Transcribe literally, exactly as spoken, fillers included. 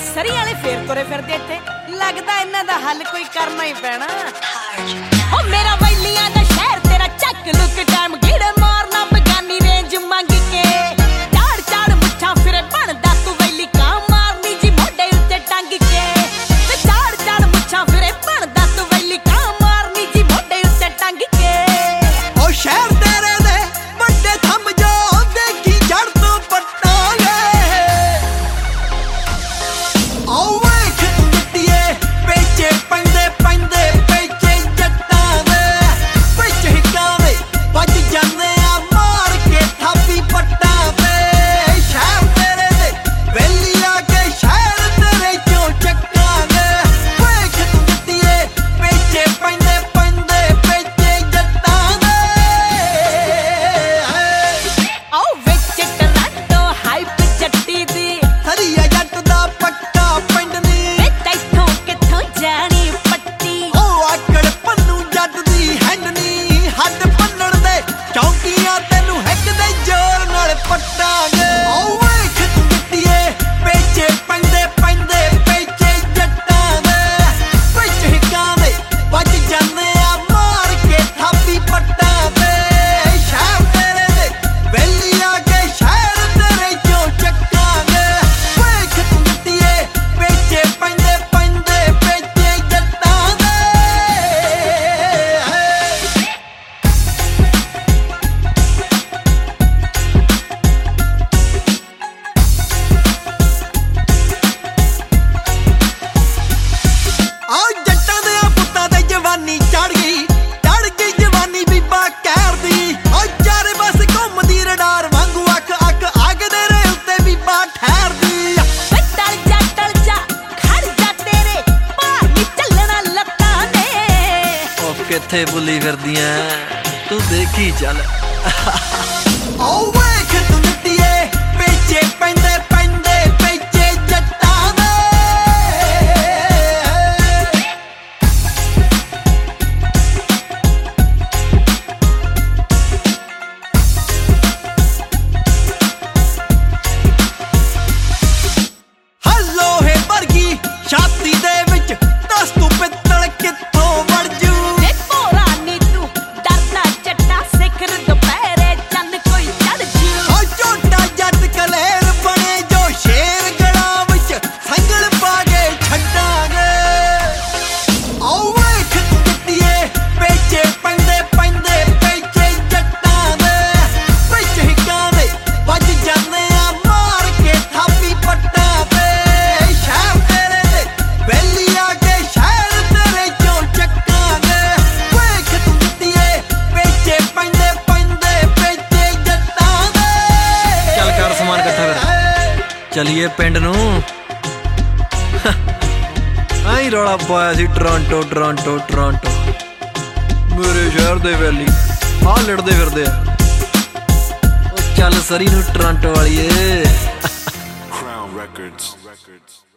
ਸਰੀ ਵਾਲੇ ਫੇਰ ਤੁਰੇ ਫਿਰਦੇ ਇੱਥੇ ਲੱਗਦਾ ਇਹਨਾਂ ਦਾ ਹੱਲ ਕੋਈ ਕਰਨਾ ਹੀ ਪੈਣਾ। ਓ ਮੇਰਾ ਵੈਲੀਆਂ ਦਾ ਸ਼ਹਿਰ ਤੇਰਾ ਚੱਕ ਲੁੱਕ ਟਾਈਮ ਗੇੜੇ ਮਾਰਨਾ ਬਗਾਨੀ ਰੇਂਜ ਮੰਗ ਕੇ ਝਾੜ ਝਾੜ ਮੁੱਛਾਂ ਫਿਰੇ ਬਣਦਾ ਤੂੰ ਵੈਲੀ ਕਾਂ ਮਾਰਨੀ ਜੀ ਮੋਢੇ ਉੱਤੇ ਟੰਗ ਕੇ ਤੇ ਝਾੜ ਝਾੜ ਮੁੱਛਾਂ ਫਿਰੇ ਬਣਦਾ ਤੂੰ ਵੈਲੀ ਕਾਂ ਮਾਰਨੀ ਜੀ ਮੋਢੇ ਉੱਤੇ ਟੰਗ ਕੇ। ਓ ਸ਼ਹਿਰ ਤੇਰੇ ਦੇ ਵੱਡੇ ਥੰਮ ਜੋ ਦੇਖੀ ਜੜ ਤੋਂ ਪਟਾਂਗੇ। ਓ ਵੇਖ ਜੱਟੀਏ ਪੇਚੇ ਪੈਂਦੇ ਪੈਂਦੇ ਪੇਚੇ ਜੱਟਾਂ ਦੇ ਵਿੱਚ ਹਿੱਕਾਂ ਦੇ ਵੱਜ ਜਾਂਦੇ ਆ ਮਾਰ ਕੇ ਥਾਪੀ ਪੱਟਾਂ ਤੇ। ਸ਼ਹਿਰ ਤੇਰੇ ਦੇ ਵੇਲੀ ਆ ਕੇ ਸ਼ਹਿਰ ਤੇਰੇ ਚੋਂ ਚੱਕਾਂਗੇ। ਵੇਖ ਜੱਟੀਏ ਪੇਚੇ ਪੈਂਦੇ ਪੈਂਦੇ ਪੇਚੇ ਜੱਟਾਂ ਦੇ। ਓ ਵਿੱਚ ਟਰਾਂਟੋ ਹਾਈਪ ਜੱਟੀ ਦੀ ਹਰੀਆ ਜੱਟ ਦਾ ਪੱਕਾ ਪਿੰਡ ਨੀ ਵੇ ਤੈਥੋਂ ਕਿੱਥੋਂ ਜਾਣੀ ਪੱਟੀ। ਉਹ ਆਕੜ ਪੰਨੂ ਜੱਟ ਦੀ ਹੈਂਡ ਨੀ ਹੱਡ ਭੰਨਣ ਦੇ ਚੌਂਕੀਆਂ ਤੈਨੂੰ ਹਿੱਕ ਦੇ ਜ਼ੋਰ ਨਾਲ ਪੱਟਾਂਗੇ। ਓ ਵੇਖ ਤੂੰ ਜੱਟੀਏ ਪੇਚੇ ਪੈਂਦੇ ਪੈਂਦੇ ਪੇਚੇ ਜੱਟਾਂ ਦੇ ਵਿੱਚ ਹਿੱਕਾਂ ਦੇ ਵੱਜ ਜਾਂਦੇ ਆ ਮਾਰ ਕੇ ਥਾਪੀ ਪੱਟਾਂ ਤੇ। ਸ਼ਹਿਰ ਤੇਰੇ ਦੇ ਵੇਲੀ ਆ ਕੇ ਸ਼ਹਿਰ ਤੇਰੇ ਚੋਂ ਚੱਕਾਂਗੇ। ਵੇਖ ਤੂੰ ਜੱਟੀਏ ਪੇਚੇ ਪੈਂਦੇ ਪੈਂਦੇ ਪੇਚੇ ਜੱਟਾਂ ਦੇ। ਆਹ ਜੱਟਾਂ ਦੇ ਪੁੱਤਾਂ ਤੇ ਜਵਾਨੀ ਚੜ ਗਈ ਚੜ ਗਈ ਜਵਾਨੀ ਬੀਬਾ ਕਹਿਰ ਦੀ। ਓ ਚਾਰੇ ਬਸ ਘੁੰਮਦੀ ਰਡਾਰ ਵਾਂਗੂ ਅੱਖ ਅੱਖ ਅੱਗ ਦੇ ਰੇ ਉੱਤੇ ਬੀਬਾ ਠਹਿਰਦੀ। ਵੇ ਟਲ ਜਾ ਟਲ ਜਾ ਖੜ ਜਾ ਤੇਰੇ ਭਾਰ ਨੀ ਚੱਲਣਾ ਲੱਤਾਂ ਨੇ। ਉਹ ਕਿੱਥੇ ਭੁੱਲੀ ਫਿਰਦੀਆਂ ਤੂੰ ਦੇਖੀ ਚੱਲ। ਓ ਵੇਖ ਤੂੰ ਜੱਟੀਏ ਪੇਚੇ ਪੈਂਦੇ ਪੈਂਦੇ ਪੇਚੇ ਜੱਟਾਂ ਦੇ। ਹਲੋਹੇ ਵਰਗੀ ਛਾਤੀ ਦੇ ਵਿੱਚ ਦੱਸ ਤੂੰ ਪਿੱਤਲ ਕਿੱਥੋਂ ਵੜ ਜੂ। ਵੇ ਭੋਰਾ ਨੀ ਤੂੰ ਡਰਦਾ ਚੱਟਾ ਸਿਖਰ ਦੁਪਹਿਰੇ ਚੰਨ ਕੋਈ ਚੜ ਜੂ। ਓ ਝੋਟਾ ਜੱਟ ਕਲੇਰ ਬਣੇ ਜੋ ਸ਼ੇਰ ਗਲਾਂ ਵਿੱਚ ਸੰਗਲ ਪਾ ਕੇ ਛੱਡਾਂਗੇ। ਓ ਵੇਖ ਤੂੰ ਜੱਟੀਏ ਪੇਚੇ ਪੈਂਦੇ ਪੈਂਦੇ ਪੇਚੇ ਜੱਟਾਂ ਦੇ ਵਿੱਚ ਹਿੱਕਾਂ ਦੇ ਵੱਜ ਜਾਂਦੇ ਆ ਮਾਰ ਕੇ ਥਾਪੀ ਪੱਟਾਂ ਤੇ। ਸ਼ਹਿਰ ਤੇਰੇ ਦੇ ਵੇਲੀ ਆ ਕੇ ਸ਼ਹਿਰ ਤੇਰੇ ਚੋਂ ਚੱਕਾਂਗੇ। ਵੇਖ ਤੂੰ ਜੱਟੀਏ ਪੇਚੇ ਪੈਂਦੇ ਪੈਂਦੇ ਪੇਚੇ ਜੱਟਾਂ ਦੇ। ਚੱਲ ਕਰ ਸਮਾਨ ਇਕੱਠਾ ਕਰ ਚਲੀਏ ਪਿੰਡ ਨੂੰ। ਆਈ ਰੌਲਾ ਪਾਇਆ ਸੀ ਟੋਰਾਂਟੋ ਟੋਰਾਂਟੋ ਟੋਰਾਂਟੋ ਮੇਰੇ ਸ਼ਹਿਰ ਦੇ ਵੈਲੀ ਆਹ ਲੜਦੇ ਫਿਰਦੇ ਆ। ਉਹ ਚੱਲ ਸਰੀ ਨੂੰ ਟੋਰਾਂਟੋ ਵਾਲੀਏ। Crown Records. Records.